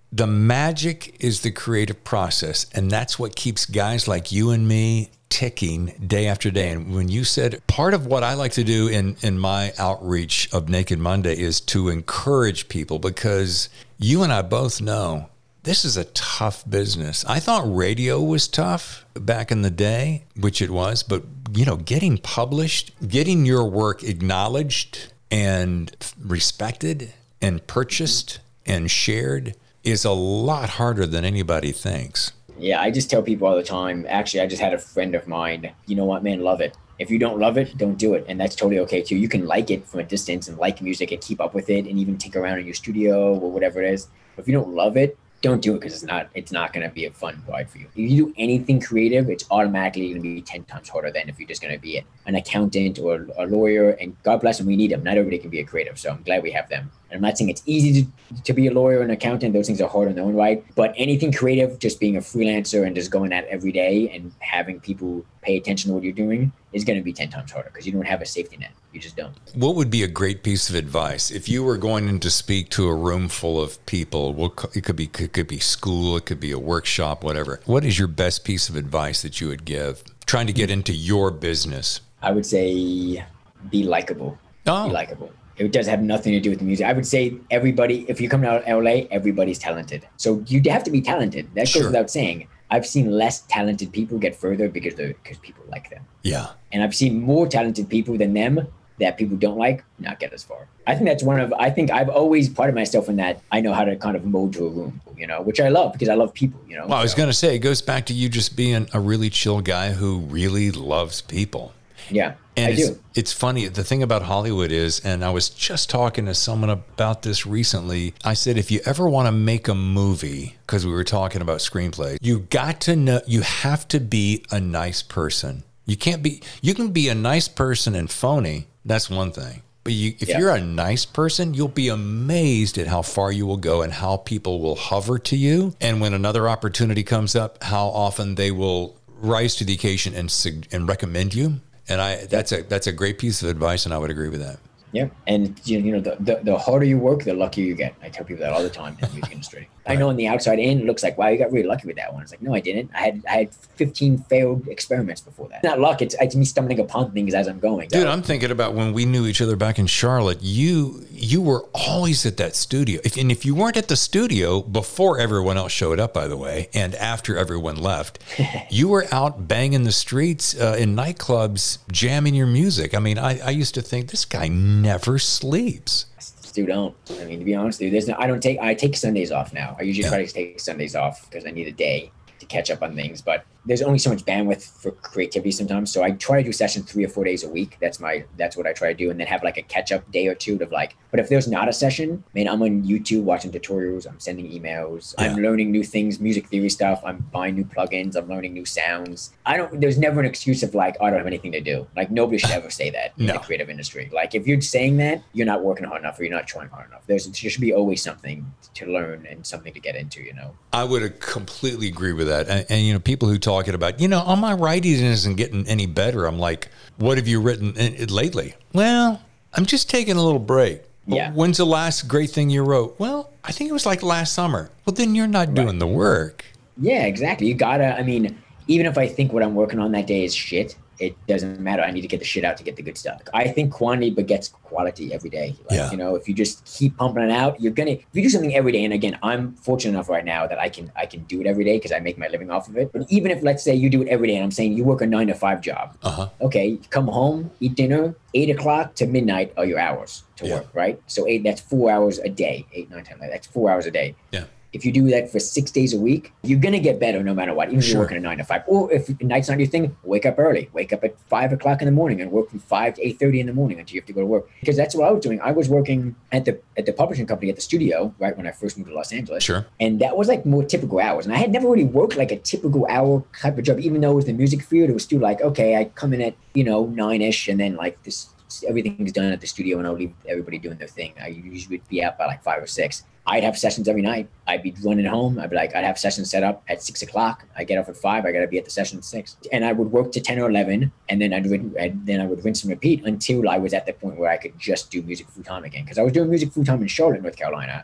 the magic is the creative process. And that's what keeps guys like you and me ticking day after day. And when you said part of what I like to do in, in my outreach of Naked Monday is to encourage people, because you and I both know this is a tough business. I thought radio was tough back in the day, which it was, but you know, getting published, getting your work acknowledged and respected and purchased and shared is a lot harder than anybody thinks. Yeah, I just tell people all the time. Actually, I just had a friend of mine, you know what, man, love it. If you don't love it, don't do it. And that's totally okay too. You can like it from a distance and like music and keep up with it and even tinker around in your studio or whatever it is. But if you don't love it, don't do it, because it's not it's not going to be a fun ride for you. If you do anything creative, it's automatically going to be ten times harder than if you're just going to be an accountant or a lawyer. And God bless them, we need them. Not everybody can be a creative, so I'm glad we have them. And I'm not saying it's easy to, to be a lawyer or an accountant. Those things are hard in their own right. But anything creative, just being a freelancer and just going at it every day and having people pay attention to what you're doing is going to be ten times harder, because you don't have a safety net. You just don't. What would be a great piece of advice if you were going in to speak to a room full of people? What, it could be it could be school, it could be a workshop, whatever. What is your best piece of advice that you would give trying to get into your business? I would say be likable. Oh. Be likable. It does have nothing to do with the music. I would say everybody, if you come out of L A, everybody's talented. So you have to be talented. That goes Sure. without saying. I've seen less talented people get further because they're because people like them. Yeah. And I've seen more talented people than them that people don't like not get as far. I think that's one of, I think I've always prided myself in that. I know how to kind of mold to a room, you know, which I love because I love people, you know. Well, I was so, going to say, it goes back to you just being a really chill guy who really loves people. Yeah, And I it's, do. it's funny. The thing about Hollywood is, and I was just talking to someone about this recently. I said, if you ever want to make a movie, because we were talking about screenplay, you got to know, you have to be a nice person. You can't be, you can be a nice person and phony. That's one thing. But you, if Yeah. you're a nice person, you'll be amazed at how far you will go and how people will hover to you. And when another opportunity comes up, how often they will rise to the occasion and sug- and recommend you. And I that's a that's a great piece of advice, and I would agree with that. Yeah, and you know, the, the the harder you work, the luckier you get. I tell people that all the time in the music industry. I know on the outside in, it looks like, wow, you got really lucky with that one. It's like, no, I didn't. I had I had fifteen failed experiments before that. It's not luck. It's, it's me stumbling upon things as I'm going. Dude, So, I'm thinking about when we knew each other back in Charlotte. You you were always at that studio. If, and if you weren't at the studio before everyone else showed up, by the way, and after everyone left, you were out banging the streets uh, in nightclubs, jamming your music. I mean, I, I used to think this guy never sleeps. Still don't. I mean, to be honest with you, there's no, I don't take, I take Sundays off now. I usually Yeah. try to take Sundays off because I need a day to catch up on things, but there's only so much bandwidth for creativity sometimes. So I try to do sessions three or four days a week. That's my, that's what I try to do. And then have like a catch up day or two of like, but if there's not a session, man, I'm on YouTube watching tutorials. I'm sending emails. Yeah. I'm learning new things, music theory stuff. I'm buying new plugins. I'm learning new sounds. I don't, there's never an excuse of like, oh, I don't have anything to do. Like nobody should ever say that in No. the creative industry. Like if you're saying that, you're not working hard enough or you're not trying hard enough. There's, there should be always something to learn and something to get into, you know? I would completely agree with that. And, and you know, people who talk it about, you know, oh, my writing isn't getting any better. I'm like, what have you written in, in, lately? Well, I'm just taking a little break. Well, Yeah. when's the last great thing you wrote? Well, I think it was like last summer. Well, then you're not doing the work. Yeah, exactly. You gotta, I mean, even if I think what I'm working on that day is shit, it doesn't matter. I need to get the shit out to get the good stuff. I think quantity begets quality every day. Like, Yeah. you know, if you just keep pumping it out, you're gonna, if you do something every day, and again, I'm fortunate enough right now that I can, I can do it every day because I make my living off of it. But even if, let's say you do it every day, and I'm saying you work a nine to five job, Uh-huh. okay, you come home, eat dinner, eight o'clock to midnight are your hours to Yeah. work, right? So eight, that's four hours a day, eight, nine, ten, that's four hours a day. Yeah. If you do that for six days a week, you're going to get better no matter what, even if Sure. you're working a nine to five. Or if night's not your thing, wake up early. Wake up at five o'clock in the morning and work from five to eight thirty in the morning until you have to go to work. Because that's what I was doing. I was working at the at the publishing company at the studio, right, when I first moved to Los Angeles. Sure. And that was like more typical hours. And I had never really worked like a typical hour type of job, even though it was the music field. It was still like, okay, I come in at, you know, nine-ish and then like this, everything's done at the studio and I'll leave everybody doing their thing. I usually would be out by like five or six. I'd have sessions every night. I'd be running home. I'd be like, I'd have sessions set up at six o'clock. I get off at five. I got to be at the session at six. And I would work to ten or eleven. And then I'd, and then I would rinse and repeat until I was at the point where I could just do music full time again. Because I was doing music full time in Charlotte, North Carolina.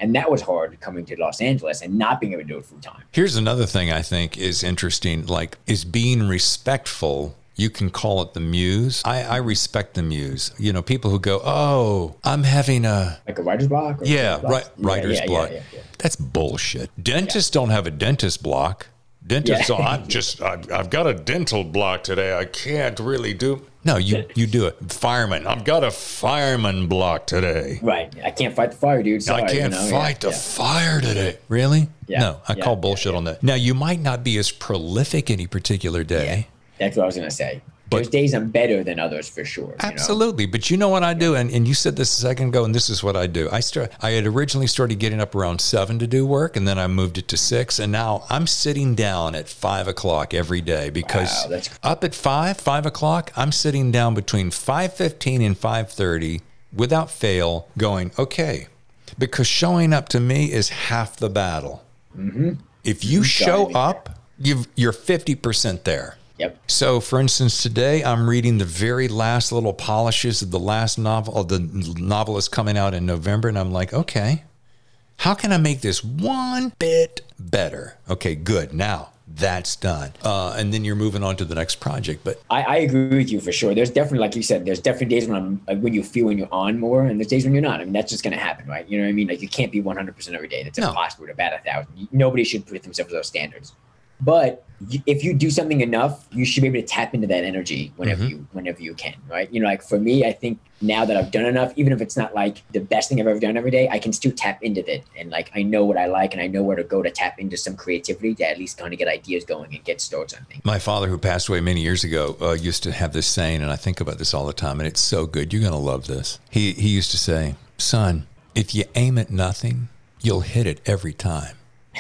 And that was hard coming to Los Angeles and not being able to do it full time. Here's another thing I think is interesting, like is being respectful. You can call it the muse. I, I respect the muse. You know, people who go, oh, I'm having a... Like a writer's block? Or yeah, block? right, writer's yeah, yeah, block. Yeah, yeah, yeah. That's bullshit. Dentists yeah. don't have a dentist block. Dentists, yeah. oh, I'm just, I've, I've got a dental block today. I can't really do... No, you, you do it. Fireman, I've got a fireman block today. Right. I can't fight the fire, dude. Sorry, I can't you know? fight yeah, the yeah. fire today. Really? Yeah. No, I yeah, call bullshit yeah, yeah. on that. Now, you might not be as prolific any particular day. Yeah. That's what I was going to say. But, There's days I'm better than others for sure. Absolutely. You know? But you know what I do? And, and you said this a second ago, and this is what I do. I start. I had originally started getting up around seven to do work, and then I moved it to six. And now I'm sitting down at five o'clock every day because wow, that's... up at five, five o'clock, I'm sitting down between five fifteen and five thirty without fail going, okay, because showing up to me is half the battle. Mm-hmm. If you show up, you've, you're fifty percent there. Yep. So, for instance, today I'm reading the very last little polishes of the last novel, of the novelist coming out in November, and I'm like, okay, how can I make this one bit better? Okay, good. Now that's done. Uh, and then you're moving on to the next project. But I, I agree with you for sure. There's definitely, like you said, there's definitely days when I'm like, when you feel when you're on more, and there's days when you're not. I mean, that's just going to happen, right? You know what I mean? Like you can't be one hundred percent every day. That's No. impossible to bat a thousand. Nobody should put themselves those standards. But if you do something enough, you should be able to tap into that energy whenever Mm-hmm. you whenever you can, right? You know, like for me, I think now that I've done enough, even if it's not like the best thing I've ever done every day, I can still tap into it. And like I know what I like and I know where to go to tap into some creativity to at least kind of get ideas going and get started on things. my father, who passed away many years ago, uh, used to have this saying, and I think about this all the time, and it's so good. You're going to love this. He, he used to say, son, if you aim at nothing, you'll hit it every time.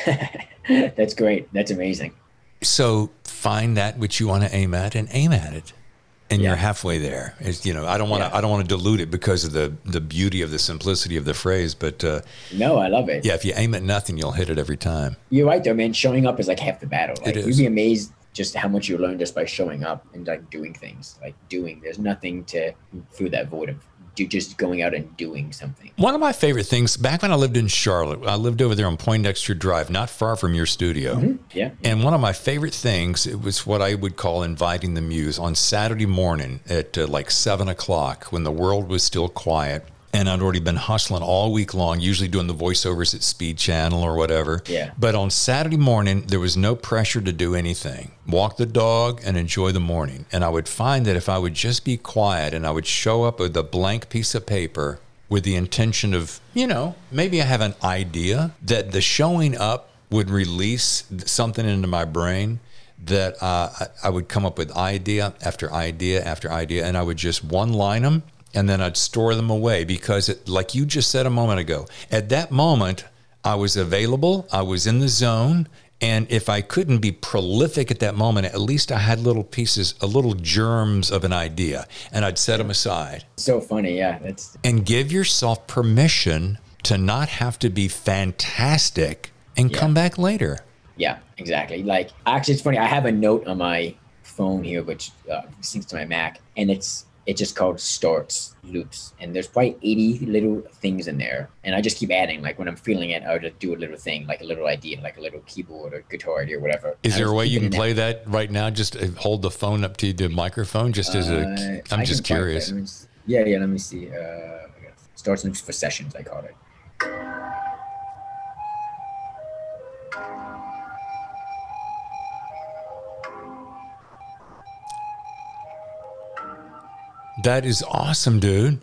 That's great. That's amazing. So find that which you want to aim at and aim at it. And Yeah. you're halfway there. It's, you know, I don't want to. Yeah. I don't want to dilute it because of the the beauty of the simplicity of the phrase. But uh, No, I love it. yeah, if you aim at nothing, you'll hit it every time. You're right though, man. Showing up is like half the battle. Like It is. you'd be amazed just how much you learn just by showing up and like doing things. Like doing. There's nothing to fill that void of do just going out and doing something. One of my favorite things back when I lived in Charlotte, I lived over there on Poindexter Drive, not far from your studio. Mm-hmm. Yeah. And one of my favorite things, it was what I would call inviting the muse on Saturday morning at uh, like seven o'clock when the world was still quiet. And I'd already been hustling all week long, usually doing the voiceovers at Speed Channel or whatever. Yeah. But on Saturday morning, there was no pressure to do anything. Walk the dog and enjoy the morning. And I would find that if I would just be quiet and I would show up with a blank piece of paper with the intention of, you know, maybe I have an idea, that the showing up would release something into my brain that uh, I, I would come up with idea after idea after idea, and I would just one-line them. And then I'd store them away because, it, like you just said a moment ago, at that moment, I was available, I was in the zone, and if I couldn't be prolific at that moment, at least I had little pieces, a little germs of an idea, and I'd set them aside. So funny. Yeah. That's And give yourself permission to not have to be fantastic and Yeah. come back later. Yeah, exactly. Like, actually, it's funny. I have a note on my phone here, which uh, syncs to my Mac, and it's it's just called starts loops. And there's probably eighty little things in there, and I just keep adding. Like when I'm feeling it, I'll just do a little thing, like a little idea, like a little keyboard or guitar idea or whatever. Is I there a just way keep you it can in there. play that right now? Just uh, hold the phone up to the microphone, just as a. Uh, I'm I just can find curious. that. Let me s- Yeah, yeah. Let me see. Uh, I got starts loops for sessions. I call it. That is awesome, dude.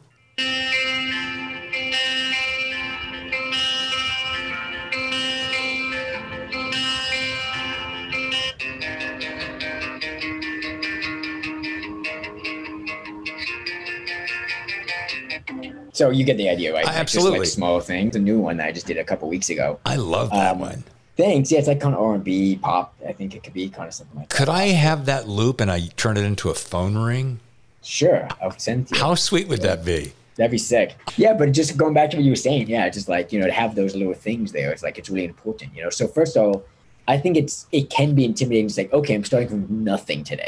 So you get the idea, right? I- Like, just absolutely. like small things. A new one that I just did a couple weeks ago. I love that Um, one. Thanks. Yeah, it's like kind of R and B pop. I think it could be kind of something like that. Could I have that loop and I turn it into a phone ring? Sure, I'll send it to you. How sweet would that be? That'd be sick. Yeah, but just going back to what you were saying, yeah, just like, you know, to have those little things there, it's like it's really important, you know. So first of all, I think it's it can be intimidating. It's like, okay, I'm starting from nothing today.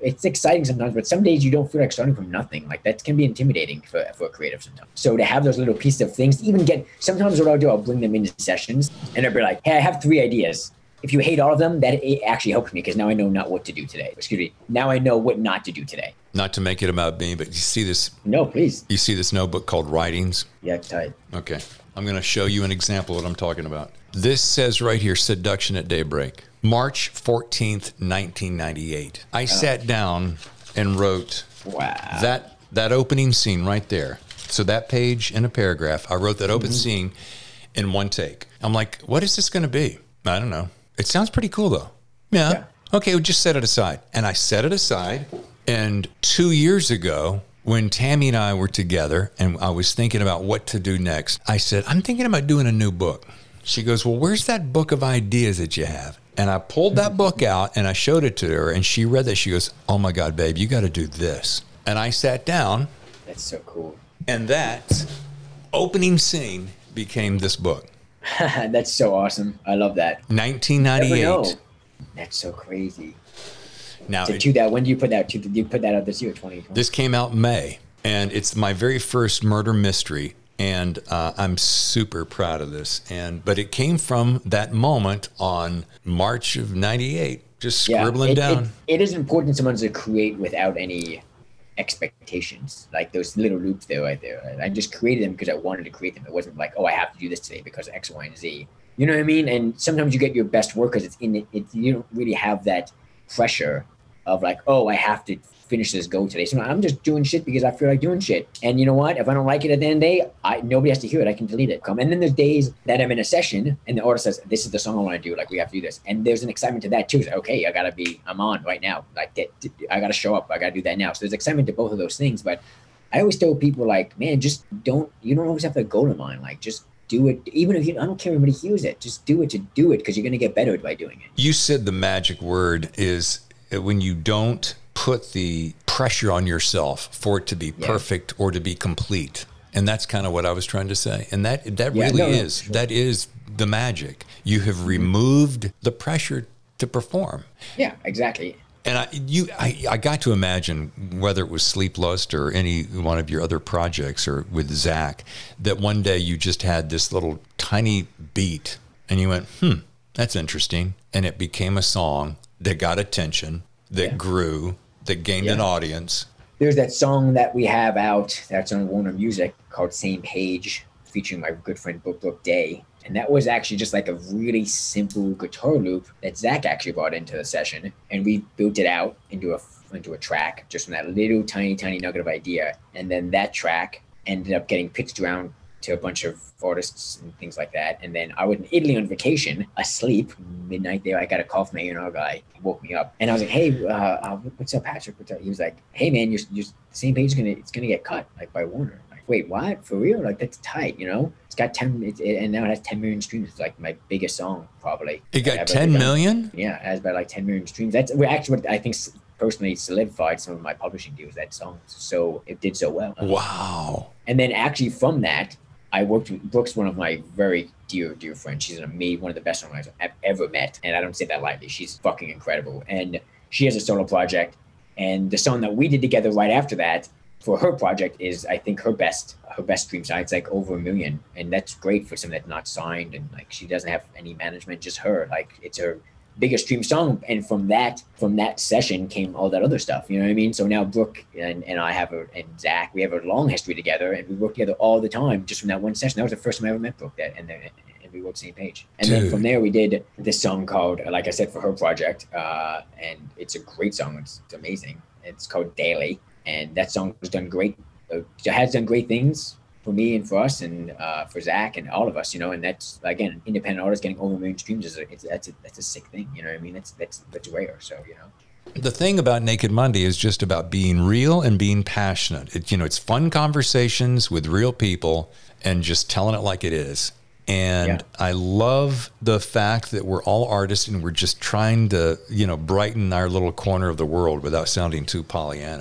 it's exciting sometimes, but some days you don't feel like starting from nothing. Like that can be intimidating for, for a creative sometimes. So to have those little pieces of things, even get, sometimes what I'll do, I'll bring them into sessions and I'll be like, hey, I have three ideas. If you hate all of them, that it actually helps me because now I know not what to do today. Excuse me. Now I know what not to do today. Not to make it about me, but you see this? No, please. You see this notebook called Writings? Yeah, tight. Okay. I'm going to show you an example of what I'm talking about. This says right here, Seduction at Daybreak, March fourteenth, nineteen ninety-eight. I oh. sat down and wrote wow. that that opening scene right there. So that page in a paragraph, I wrote that open mm-hmm. scene in one take. I'm like, what is this going to be? I don't know. It sounds pretty cool, though. Yeah. yeah. Okay, we'll just set it aside. And I set it aside. And two years ago, when Tammy and I were together and I was thinking about what to do next, I said, I'm thinking about doing a new book. She goes, well, where's that book of ideas that you have? And I pulled that book out and I showed it to her. And she read that. She goes, oh, my God, babe, you got to do this. And I sat down. That's so cool. And that opening scene became this book. That's so awesome. I love that. nineteen ninety-eight. That's so crazy. Now, to, to that, when do you put that? To, you put that out this year, twenty twenty? This came out in May, and it's my very first murder mystery, and uh, I'm super proud of this. And but it came from that moment on March of ninety-eight, just scribbling yeah, it, down. It, it is important sometimes to create without any expectations, like those little loops there right there. I just created them because I wanted to create them. It wasn't like, oh, I have to do this today because X, Y, and Z. You know what I mean? And sometimes you get your best work because it's in it, it. You don't really have that pressure of like, oh, I have to finish this go today. So I'm just doing shit because I feel like doing shit. And you know what? If I don't like it at the end of the day, I nobody has to hear it. I can delete it. Come. And then there's days that I'm in a session and the artist says, this is the song I want to do. Like, we have to do this. And there's an excitement to that too. So, okay, I got to be, I'm on right now. Like, I got to show up. I got to do that now. So there's excitement to both of those things. But I always tell people like, man, just don't, you don't always have to go to mine. Like, just do it. Even if you, I don't care if anybody hears it, just do it to do it because you're going to get better by doing it. You said the magic word is when you don't put the pressure on yourself for it to be yeah. perfect or to be complete. And that's kind of what I was trying to say. And that that yeah, really no, is, no, sure. that is the magic. You have removed the pressure to perform. Yeah, exactly. And I, you, I, I got to imagine whether it was Sleep Lust or any one of your other projects or with Zach, that one day you just had this little tiny beat and you went, hmm, that's interesting. And it became a song that got attention, that yeah. grew, that gained yeah. an audience. There's that song that we have out that's on Warner Music called Same Page, featuring my good friend Book Book Day. And that was actually just like a really simple guitar loop that Zach actually brought into the session. And we built it out into a, into a track just from that little tiny, tiny nugget of idea. And then that track ended up getting pitched around to a bunch of artists and things like that. And then I was in Italy on vacation, asleep, midnight there. I got a call from A and R guy. He woke me up. And I was like, hey, uh, what's up, Patrick? What's up? He was like, hey, man, you're, you're, the Same Page is going to, it's going to get cut, like, by Warner. I'm like, wait, what? For real? Like, that's tight, you know? It's got ten, it, it, and now it has ten million streams. It's like my biggest song, probably. It got ten million? Yeah, it has about like ten million streams. That's actually what I think personally solidified some of my publishing deals, that song. So it did so well. Wow. And then actually from that, I worked with Brooks, one of my very dear, dear friends. She's an amazing, one of the best songwriters I've ever met. And I don't say that lightly. She's fucking incredible. And she has a solo project. And the song that we did together right after that for her project is, I think, her best, her best stream side. It's like over a million. And that's great for someone that's not signed. And like, she doesn't have any management, just her. Like, it's her biggest stream song. And from that, from that session came all that other stuff. You know what I mean? So now Brooke and, and I have a, and Zach, we have a long history together and we work together all the time just from that one session. That was the first time I ever met Brooke, that, and then and we wrote Same Page. And Dude. Then from there we did this song called, like I said, for her project. Uh, and it's a great song. It's, it's amazing. It's called Daily. And that song has done great. It has done great things for me and for us and uh, for Zach and all of us, you know, and that's, again, independent artists getting over a million streams is a, it's, that's a, that's a sick thing, you know what I mean? That's, that's, that's rare. So, you know. The thing about Naked Monday is just about being real and being passionate. It, you know, it's fun conversations with real people and just telling it like it is. And yeah. I love the fact that we're all artists and we're just trying to, you know, brighten our little corner of the world without sounding too Pollyanna.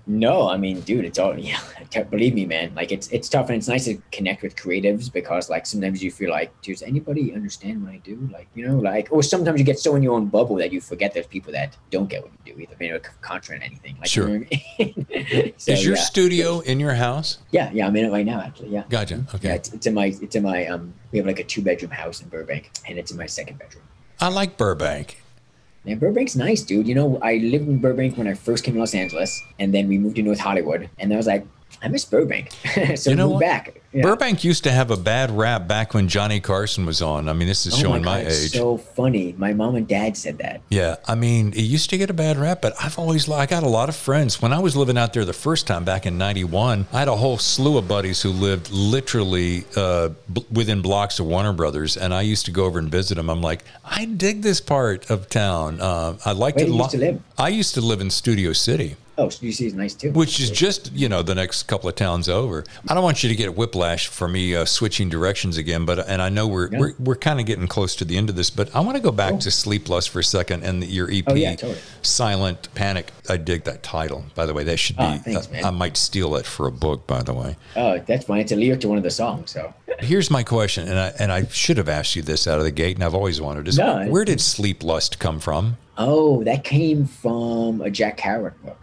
No, I mean, dude, it's all, yeah, believe me, man. Like, it's it's tough, and it's nice to connect with creatives because, like, sometimes you feel like, does anybody understand what I do? Like, you know, like, or sometimes you get so in your own bubble that you forget there's people that don't get what you do either, you know, contra anything. Like, sure. You know what I mean? So, Is your yeah. studio in your house? Yeah, yeah, I'm in it right now, actually. Yeah. Gotcha. Okay. Yeah, it's, it's in my, it's in my, um, we have like a two bedroom house in Burbank, and it's in my second bedroom. I like Burbank. Man, Burbank's nice, dude. You know, I lived in Burbank when I first came to Los Angeles, and then we moved to North Hollywood, and I was like, I miss Burbank. so You know moved what? back. Yeah. Burbank used to have a bad rap back when Johnny Carson was on. I mean, this is Oh showing my, my God, it's age. so funny. My mom and dad said that. Yeah, I mean, it used to get a bad rap, but I've always, I got a lot of friends. When I was living out there the first time back in ninety-one, I had a whole slew of buddies who lived literally uh, b- within blocks of Warner Brothers, and I used to go over and visit them. I'm like, I dig this part of town. Uh, I liked Where it did a you lot. used to live? I used to live in Studio City. Oh, Studio City is nice too. Which is just, you know, the next couple of towns over. I don't want you to get whiplash for me uh, switching directions again, but and I know we're Yeah. we're, we're kind of getting close to the end of this, but I want to go back to Sleep Lust for a second and the, your E P, Oh, yeah, totally. Silent Panic. I dig that title, by the way. That should be, Oh, thanks, uh, man. I might steal it for a book, by the way. Oh, that's fine. It's a lyric to one of the songs, so. Here's my question, and I and I should have asked you this out of the gate, and I've always wanted is No, where did Sleep Lust come from? Oh, that came from a Jack Kerouac book.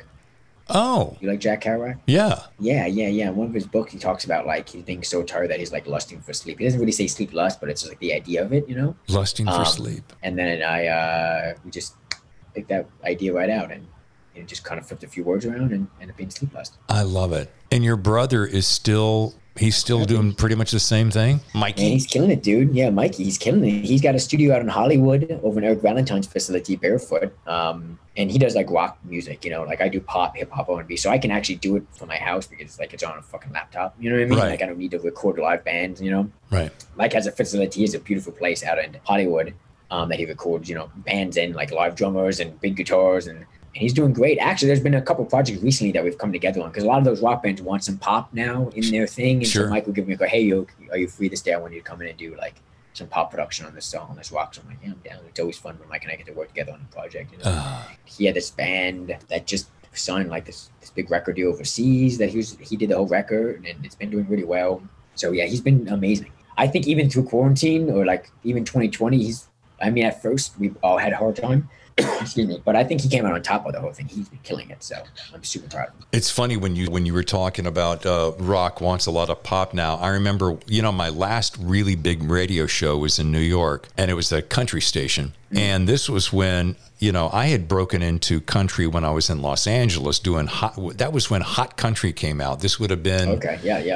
Oh, You like Jack Kerouac? yeah. Yeah, yeah, yeah. In one of his books, he talks about like he's being so tired that he's like lusting for sleep. He doesn't really say sleep lust, but it's just like the idea of it, you know? Lusting for Um, sleep. And then I, uh, we just picked that idea right out and you know, just kind of flipped a few words around and ended up being sleep lust. I love it. And your brother is still, he's still doing pretty much the same thing? Mikey? And he's killing it, dude. Yeah, Mikey, he's killing it. He's got a studio out in Hollywood over in Eric Valentine's facility, Barefoot. Um, and he does like rock music, you know, like I do pop, hip hop, R and B. So I can actually do it from my house because like it's on a fucking laptop. You know what I mean? Right. Like I don't need to record live bands, you know? Right. Mike has a facility. He has a beautiful place out in Hollywood um, that he records, you know, bands in like live drummers and big guitars and And he's doing great. Actually, there's been a couple projects recently that we've come together on because a lot of those rock bands want some pop now in their thing. And Sure. so Mike will give me a go, hey, yo, are you free this day? I want you to come in and do like some pop production on this song, this rock. So I'm like, yeah, I'm down. It's always fun when Mike and I get to work together on a project. You know? Uh, He had this band that just signed like this this big record deal overseas that he was he did the whole record and it's been doing really well. So yeah, he's been amazing. I think even through quarantine or like even twenty twenty, he's I mean at first we all had a hard time. Excuse me, but I think he came out on top of the whole thing. He's been killing it, so I'm super proud of him. It's funny when you when you were talking about uh, rock wants a lot of pop now. I remember, you know, my last really big radio show was in New York, and it was a country station. Mm. And this was when, you know, I had broken into country when I was in Los Angeles doing hot. That was when Hot Country came out. This would have been Okay, yeah, yeah.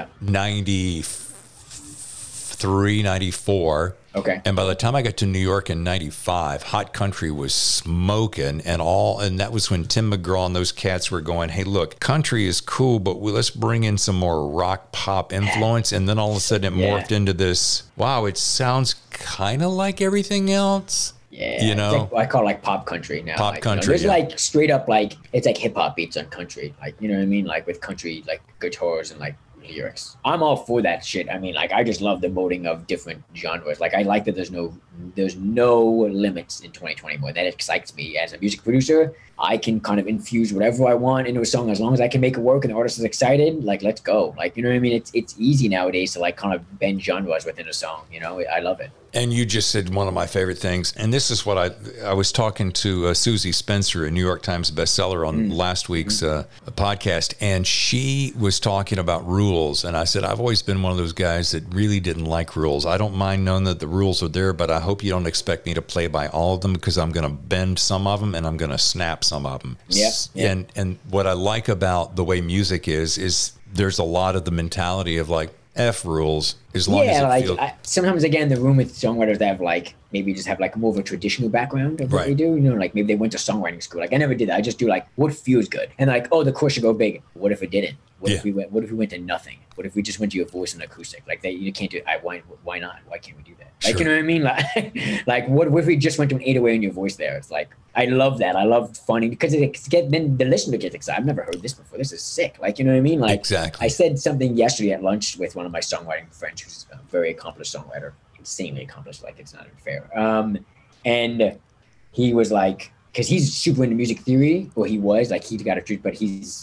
ninety-three, ninety-four. Okay. And by the time I got to New York in ninety-five, Hot Country was smoking and all. And that was when Tim McGraw and those cats were going, hey, look, country is cool, but we, let's bring in some more rock pop influence. And then all of a sudden it Yeah. morphed into this, wow, it sounds kind of like everything else. Yeah, You know? it's like, I call it like pop country now. Pop like, you know, country, there's yeah. like straight up like it's like hip hop beats on country, like you know what I mean, like with country like guitars and like lyrics. I'm all for that shit. I mean, like I just love the molding of different genres. Like I like that there's no there's no limits in twenty twenty more. That excites me as a music producer. I can kind of infuse whatever I want into a song as long as I can make it work and the artist is excited. Like let's go. Like you know what I mean. It's it's easy nowadays to like kind of bend genres within a song. You know, I love it. And you just said one of my favorite things, and this is what I I was talking to uh, Susie Spencer, a New York Times bestseller, on Mm. last week's uh, podcast, and she was talking about rules, and I said I've always been one of those guys that really didn't like rules. I don't mind knowing that the rules are there, but I hope you don't expect me to play by all of them because I'm going to bend some of them and I'm going to snap some of them. Yep, yep. And and what I like about the way music is is there's a lot of the mentality of like F rules as long yeah, as it like feels. I, sometimes again, the room with songwriters that have like maybe just have like more of a traditional background of what Right. they do. You know, like maybe they went to songwriting school. Like I never did that. I just do like what feels good, and like oh, the chorus should go big. What if it didn't? What Yeah. if we went? What if we went to nothing? What if we just went to your voice and acoustic? Like that, you can't do. I why why not? Why can't we do that? Like Sure. you know what I mean? Like like what, what if we just went to an eight oh eight in your voice there? It's like I love that. I love funny because it get then the listener gets excited. I've never heard this before. This is sick. Like you know what I mean? Like Exactly. I said something yesterday at lunch with one of my songwriting friends who's a very accomplished songwriter, insanely accomplished, like it's not even fair. Um, and he was like, because he's super into music theory, or he was, like he got a truth, but he's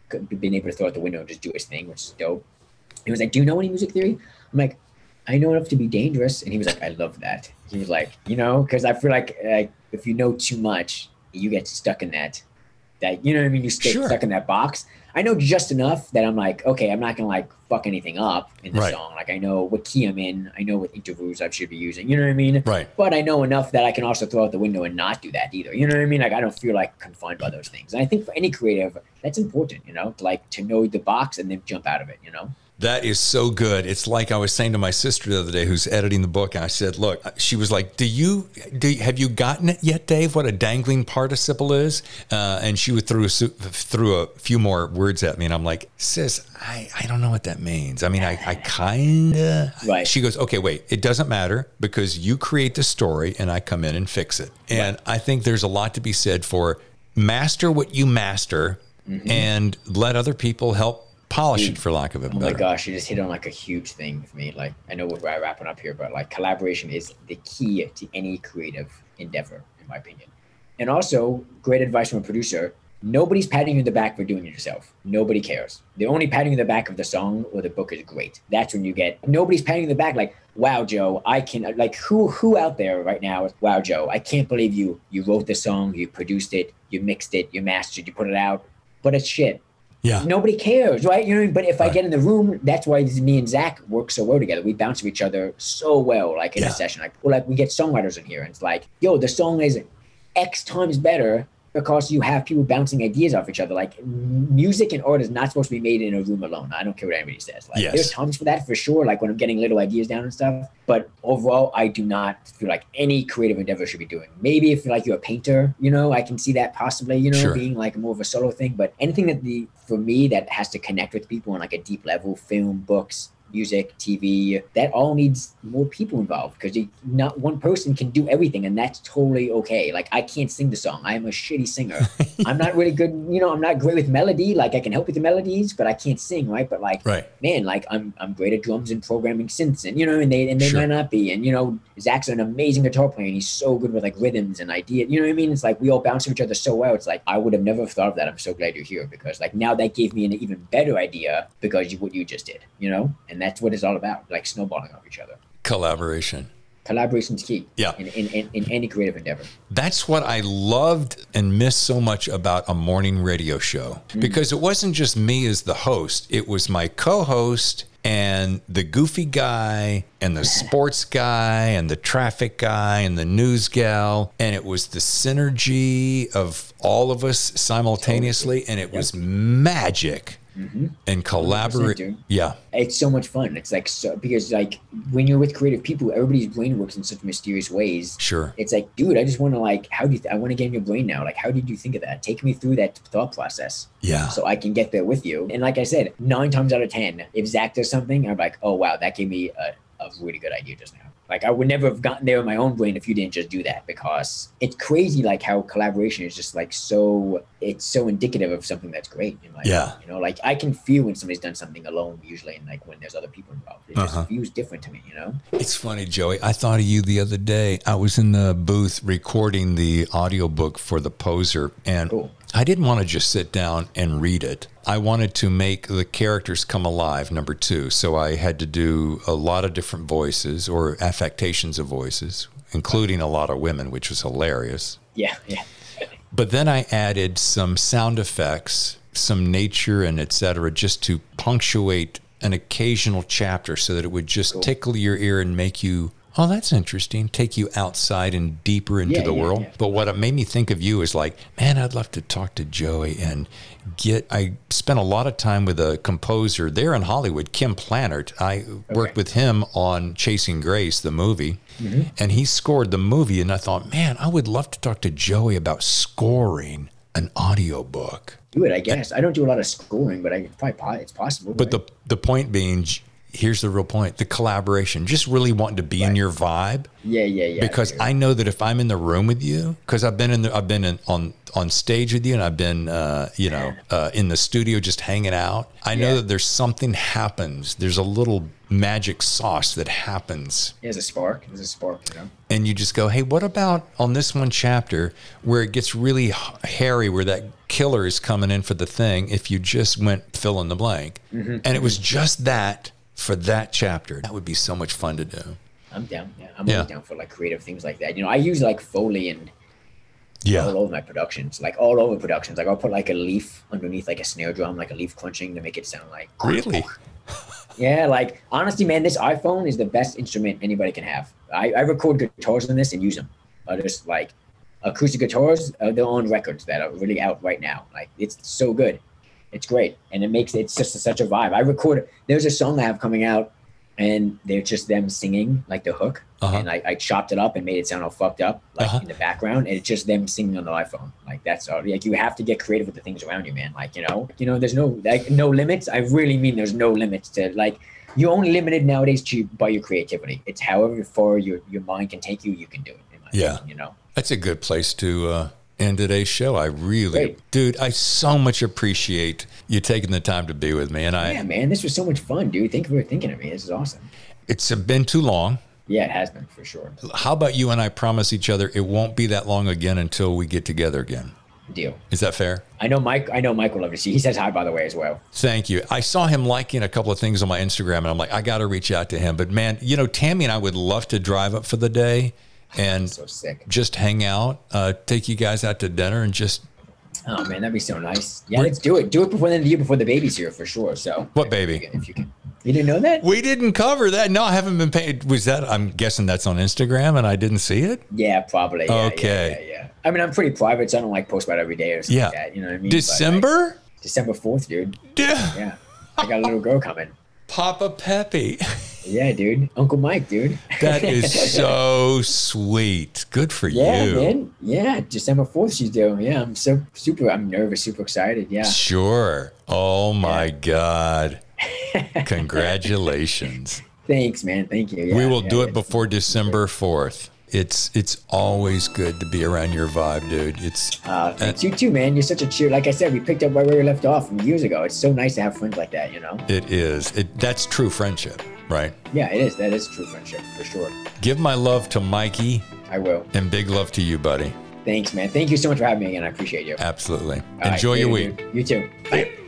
being able to throw out the window and just do his thing, which is dope. He was like, do you know any music theory? I'm like, I know enough to be dangerous. And he was like, I love that. He was like, you know, because I feel like, like if you know too much, you get stuck in that, that, you know what I mean? You stay Sure. stuck in that box. I know just enough that I'm like, okay, I'm not going to like fuck anything up in the Right. song. Like I know what key I'm in. I know what intervals I should be using. You know what I mean? Right. But I know enough that I can also throw out the window and not do that either. You know what I mean? Like I don't feel like confined by those things. And I think for any creative, that's important, you know, like to know the box and then jump out of it, you know? That is so good. It's like I was saying to my sister the other day, who's editing the book. And I said, "Look," she was like, "Do you, do you, have you gotten it yet, Dave? What a dangling participle is?" Uh, and she would threw a, threw a few more words at me, and I'm like, "Sis, I, I don't know what that means. I mean, I, I kinda." Right. She goes, "Okay, wait. It doesn't matter because you create the story, and I come in and fix it." And right. I think there's a lot to be said for master what you master, mm-hmm. and let other people help polish Dude, it, for lack of a better. Oh my gosh, you just hit on like a huge thing for me. Like I know we're wrapping up here, but like collaboration is the key to any creative endeavor, in my opinion. And also, great advice from a producer: nobody's patting you in the back for doing it yourself. Nobody cares. The only patting you in the back of the song or the book is great. That's when you get nobody's patting you in the back. Like, wow, Joe, I can like who who out there right now is, wow, Joe, I can't believe you you wrote this song, you produced it, you mixed it, you mastered, you put it out, but it's shit. Yeah. Nobody cares, right? You know what I mean? But if right. I get in the room, that's why me and Zach work so well together. We bounce off each other so well, like in yeah. a session. Like, well, like we get songwriters in here, and it's like, yo, the song is X times better because you have people bouncing ideas off each other. Like, music and art is not supposed to be made in a room alone. I don't care what anybody says. Like, yes. there's times for that for sure. Like when I'm getting little ideas down and stuff. But overall, I do not feel like any creative endeavor should be doing. Maybe if like you're a painter, you know, I can see that possibly, you know, sure. being like more of a solo thing. But anything that the for me that has to connect with people on like a deep level, film, books, music, T V, that all needs more people involved because not one person can do everything, and that's totally okay. Like I can't sing the song. I am a shitty singer. I'm not really good, you know, I'm not great with melody. Like I can help with the melodies, but I can't sing, right? But like, right. man, like I'm I'm great at drums and programming synths, and you know, and they and they sure. might not be. And you know, Zach's an amazing guitar player, and he's so good with like rhythms and ideas. You know what I mean? It's like we all bounce off each other so well. It's like I would have never thought of that. I'm so glad you're here because like now that gave me an even better idea because of what you just did, you know, and that's what it's all about. Like snowballing off each other. Collaboration. Collaboration's key. Yeah. In, in, in, in any creative endeavor. That's what I loved and missed so much about a morning radio show mm-hmm. because it wasn't just me as the host. It was my co-host and the goofy guy and the sports guy and the traffic guy and the news gal. And it was the synergy of all of us simultaneously. And it yep. was magic. Mm-hmm. And collaborate. Yeah. It's so much fun. It's like, so, because like when you're with creative people, everybody's brain works in such mysterious ways. Sure. It's like, dude, I just want to like, how do you, th- I want to get in your brain now. Like, how did you think of that? Take me through that thought process. Yeah. So I can get there with you. And like I said, nine times out of ten, if Zach does something, I'm like, oh, wow, that gave me a, a really good idea just now. Like I would never have gotten there in my own brain if you didn't just do that because it's crazy like how collaboration is just like so, it's so indicative of something that's great. In my yeah. opinion, you know, like I can feel when somebody's done something alone usually and like when there's other people involved. It uh-huh. just feels different to me, you know? It's funny, Joey. I thought of you the other day. I was in the booth recording the audiobook for The Poser and cool. I didn't want to just sit down and read it. I wanted to make the characters come alive, number two. So I had to do a lot of different voices or affectations of voices, including a lot of women, which was hilarious. Yeah, yeah. But then I added some sound effects, some nature and et cetera, just to punctuate an occasional chapter so that it would just cool. tickle your ear and make you, oh, that's interesting, take you outside and deeper into yeah, the yeah, world. Yeah. But what it made me think of you is like, man, I'd love to talk to Joey and get, I spent a lot of time with a composer there in Hollywood, Kim Plannert. I okay. worked with him on Chasing Grace, the movie, mm-hmm. and he scored the movie. And I thought, man, I would love to talk to Joey about scoring an audiobook. Do it, I guess. I don't do a lot of scoring, but I probably it's possible. But right? the the point being, here's the real point, the collaboration, just really wanting to be right. in your vibe. Yeah, yeah, yeah. Because I know that if I'm in the room with you, because I've been in the, I've been in, on on stage with you, and I've been, uh, you know, uh, in the studio just hanging out. I know Yeah. that there's something happens. There's a little magic sauce that happens. There's a spark. There's a spark, you know. And you just go, hey, what about on this one chapter where it gets really h- hairy, where that killer is coming in for the thing, if you just went fill in the blank. Mm-hmm. And it was just that for that chapter. That would be so much fun to do. I'm down. Yeah, I'm Yeah. always down for like creative things like that. You know, I use like Foley and Yeah. all over my productions, like all over productions. Like I'll put like a leaf underneath like a snare drum, like a leaf crunching to make it sound like. Really? Yeah, like honestly, man, this iPhone is the best instrument anybody can have. I, I record guitars on this and use them. Uh, just like acoustic guitars, uh, they're on records that are really out right now. Like it's so good, it's great, and it makes it's just a, such a vibe. I record. There's a song I have coming out, and they're just them singing like the hook, Uh-huh. and I, I chopped it up and made it sound all fucked up, like Uh-huh. in the background, and it's just them singing on the iPhone. Like that's all. Like you have to get creative with the things around you, man. Like you know, you know, there's no like no limits. I really mean there's no limits to like. You're only limited nowadays to by your creativity. It's however far your your mind can take you, you can do it. In my Yeah. opinion, you know. That's a good place to uh, end today's show. I really, Great. dude, I so much appreciate you taking the time to be with me. And I, Yeah, man, this was so much fun, dude. Thank you for thinking of me. This is awesome. it's been too long. Yeah, it has been for sure. How about you and I promise each other it won't be that long again until we get together again? Deal. Is that fair? I know Mike. I know Mike will love to see. He says hi, by the way, as well. Thank you. I saw him liking a couple of things on my Instagram, and I'm like, I got to reach out to him. But man, you know, Tammy and I would love to drive up for the day and So sick. just hang out, uh, take you guys out to dinner, and just Oh man, that'd be so nice. Yeah, let's do it. Do it before the end of the year, before the baby's here, for sure. So. What if baby? you can- If you can. You didn't know that? we didn't cover that. No, I haven't been paid. Was that? I'm guessing that's on Instagram, and I didn't see it. Yeah, probably. Yeah, Okay. Yeah, yeah, yeah. I mean, I'm pretty private, so I don't like post about every day or something Yeah. like that. You know what I mean? But, like, December. December fourth, dude. Yeah. Yeah. I got a little girl coming. Papa Peppy. Yeah, dude. Uncle Mike, dude. That is so sweet. Good for Yeah, you. man. Yeah, December fourth she's due. Yeah, I'm so super, I'm nervous, super excited. Yeah. Sure. Oh my God. Congratulations. Thanks, man. Thank you. Yeah, we will yeah, do it it's- before December fourth. It's it's always good to be around your vibe, dude. It's Uh, thanks. You too, man. You're such a cheer. Like I said, we picked up right where we left off from years ago. It's so nice to have friends like that, you know? it is. It that's true friendship, right? Yeah, it is. That is true friendship, for sure. Give my love to Mikey I will. and big love to you, buddy. Thanks, man. Thank you so much for having me again. I appreciate you. Absolutely. All right, Enjoy your later, week. dude. You too. Bye.